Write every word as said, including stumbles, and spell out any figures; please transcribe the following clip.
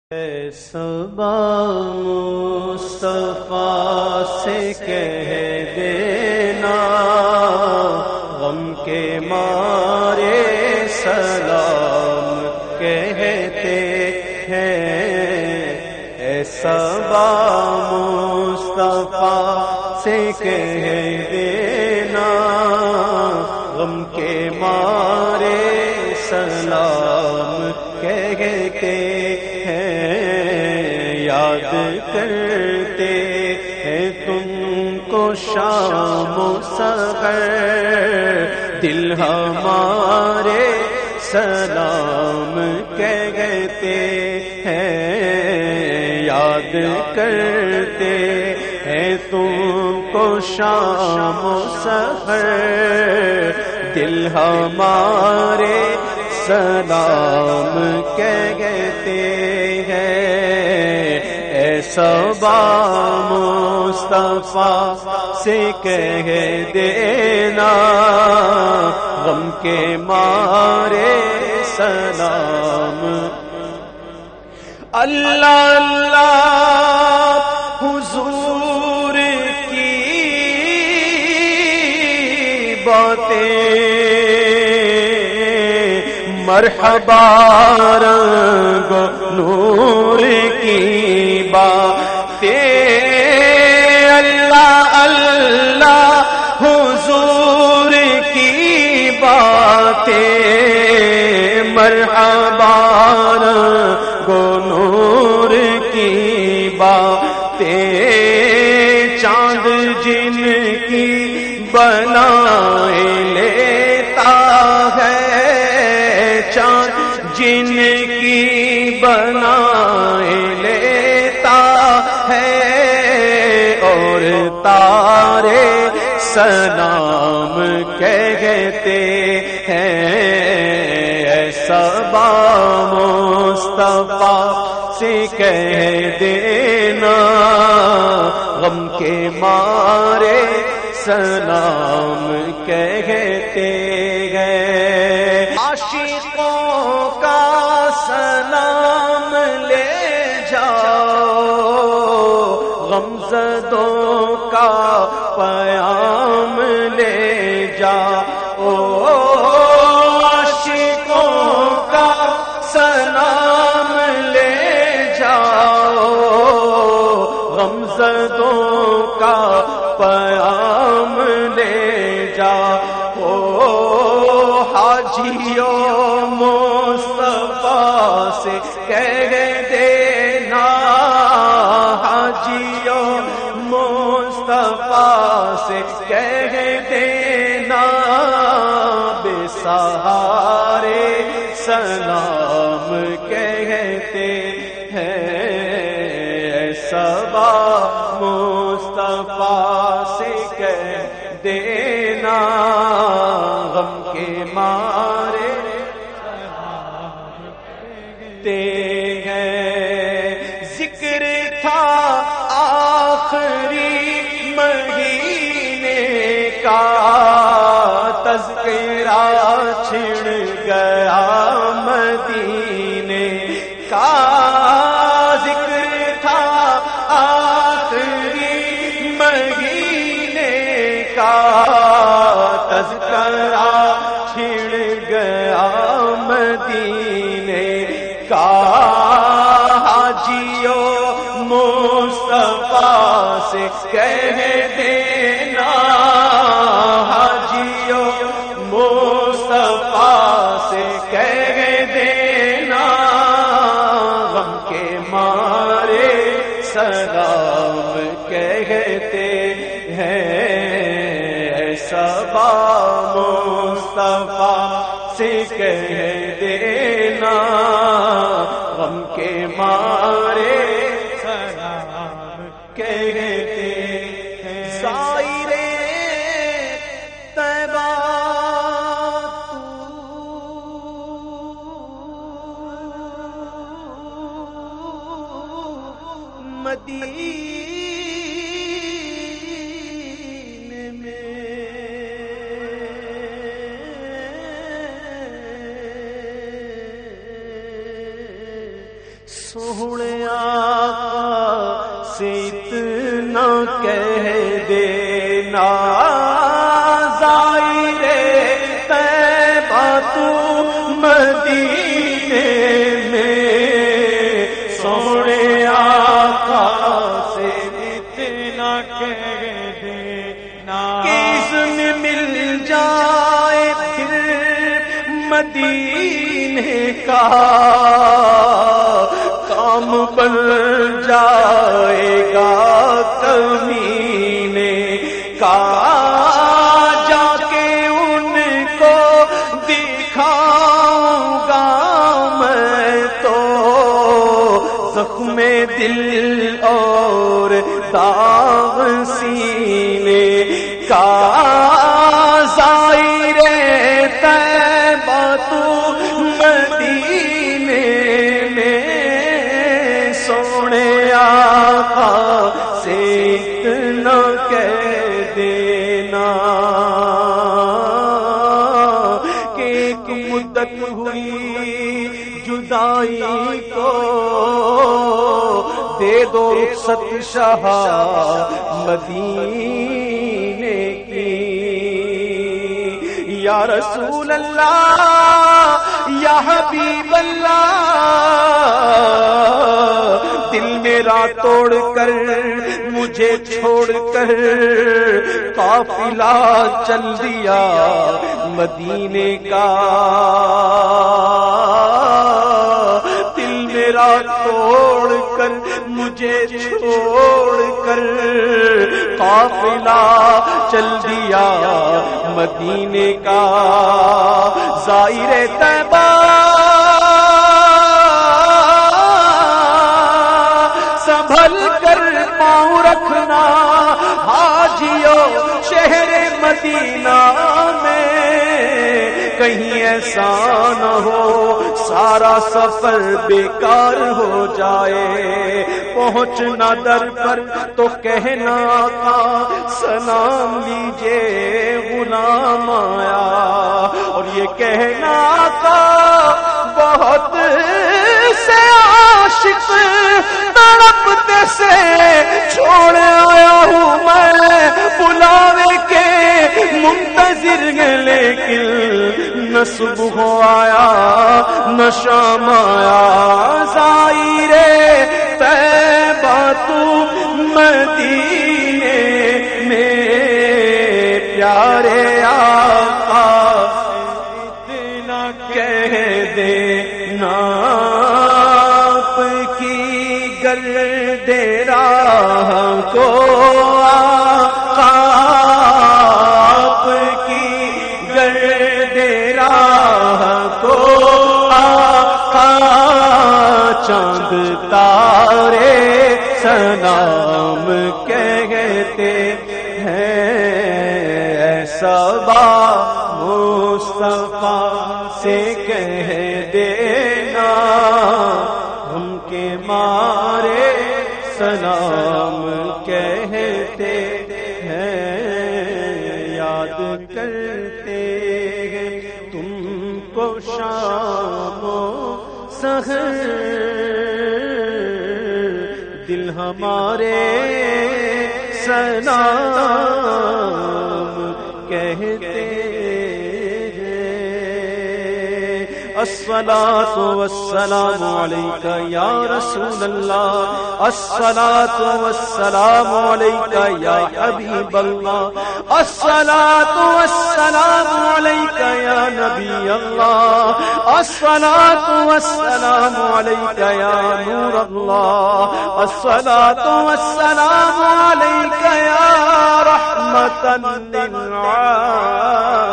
اے صبا مصطفیٰ سے کہہ دینا غم کے مارے سلام کہتے ہیں۔ اے صبا مصطفیٰ سے کہہ دینا غم کے مارے سلام کہتے یاد کرتے ہیں تم کو شام و سحر، دل ہمارے سلام کہتے ہیں۔ یاد کرتے ہیں تم کو شام و سحر، دل ہمارے سلام کہتے ہیں۔ اے صبا مصطفیٰ سے کہہ دینا غم کے مارے سلام۔ اللہ اللہ حضور کی باتیں، مرحبا رنگ نور کی باتیں، اللہ اللہ حضور کی باتیں، مرحبا رنگ نور کی باتیں، چاند جن کی بنائے لیتا ہے، چاند جن کی بنائے لیتا ہے، اور تارے سلام کہتے ہیں۔ اے صبا مصطفیٰ سے کہہ دینا غم کے مارے سلام کہتے ہیں۔ عاشقوں کا سلام لے جاؤ، غمزدوں کا پیام لے جاؤ، عاشقوں کا سلام لے جاؤ، غمزدوں کا پیام لے جاؤ، حاجیوں مصطفیٰ سے کہہ دینا، حاجیوں مصطفیٰ سے کہہ دینا بے سہارے سلام کہتے ہیں۔ اے صبا مصطفیٰ سے کہہ دینا غم کے مارے کہتے ہیں۔ ذکر تھا آخری مہینے کا، تذکرہ چھڑ گیا مدینے کا، ذکر تھا آخری مہینے کا، تذکرہ چھڑ گیا مدینے کا، حاجیوں مصطفیٰ سے کہہ دینا، حاجیوں مصطفیٰ سے کہہ دینا غم کے مارے سلام کہتے ہیں۔ اے صبا مصطفیٰ سے کہہ دینا غم کے مارے سلام کہتے ہیں۔ زائر طیبہ مدینے میں سونا سونے آقا سے اتنا کہہ دینا زائر طیبہ تو مدینے میں، سونے آقا سے اتنا کہہ دینا کہ اذن مل جائے پھر مدینے کا کام بن جائے گا کمینے کا، جا کے ان کو دکھاؤں گا میں تو زخم دل اور داغ سینے کا، زائر طیبہ تو مدینے میں، سونے آقا سے اتنا کہہ دینا کہ ایک مدت ہوئی جدائی کو، دے دو رخصت شاہ مدینے کی، یا رسول اللہ یا حبیب اللہ، دل میرا توڑ کر مجھے چھوڑ کر قافلہ چل دیا مدینے کا، دل میرا توڑ کر مجھے چھوڑ کر قافلہ چل دیا مدینے کا، زائر طیبہ سنبھل کر پاؤں رکھنا حاجیوں شہر مدینہ میں، کہیں ایسا نہ ہو سارا سفر بیکار ہو جائے، پہنچنا در پر تو کہنا آقا سلام لیجے غلام آیا، اور یہ کہنا آقا بہت سے عاشق تڑپتے سے چھوڑ آیا ہوں میں بلاوے کے منتظر، لیکن نہ صبح آیا نہ شام آیا، زائر طیبہ تو مدینے میں، پیارے آقا اتنا کہہ دینا آپ کی گرد راہ کو آقا، آپ کی گرد راہ کو آقا، چاند تارے سلام کہتے ہیں، ایسا با مصطفیٰ سے کہہ دینا ہم کے مارے سلام کہتے ہیں، یاد کرتے ہیں تم کو شام و سحر، دل ہمارے سلام کہتے الصلاۃ والسلام علیک یا رسول اللہ، الصلاۃ والسلام علیک یا حبیب اللہ، الصلاۃ والسلام علیک یا نبی اللہ، الصلاۃ والسلام علیک یا نور اللہ، الصلاۃ والسلام علیک یا رحمۃ للعالمین۔